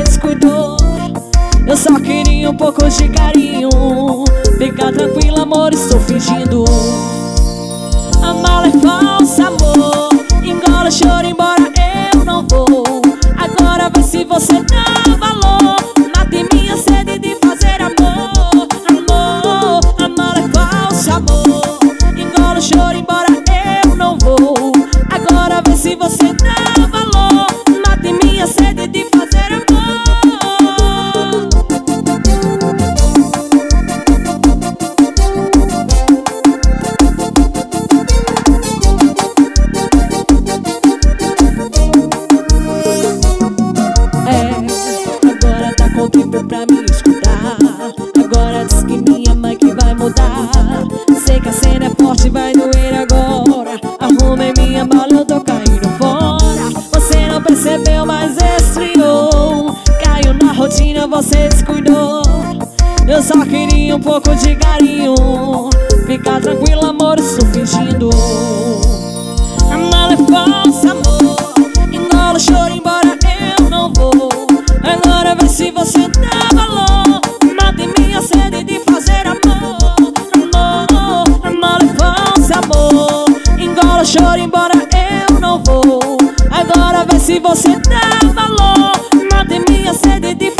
descuidou. Eu só queria um pouco de carinho. Fica tranquila, amor, estou fingindo. Amar é falso, amor. Engola, choro, embora eu não vou. Agora vê se você dá valor. Mate minha sede de fazer amor. Amor, amar é falso, amor. Engola, choro, embora eu não vou. Agora vê se você dá valor. Mate minha sede de fazer amor. Agora tá com tempo pra me escutar. Agora diz que minha mãe que vai mudar. Sei que a cena é forte, vai doer agora. Arrumei minha mala, eu tô caindo fora. Você não percebeu, mas esfriou. Caiu na rotina, você descuidou. Eu só queria um pouco de carinho. Fica tranquila, amor, estou fingindo. Amar é falso, amor. Engola, choro, embora eu não vou. Agora vê se você dá valor. Mate minha sede de fazer amor. Amor, amor é falso, amor. Engola, choro, embora eu não vou. Agora vê se você dá valor. Mate minha sede de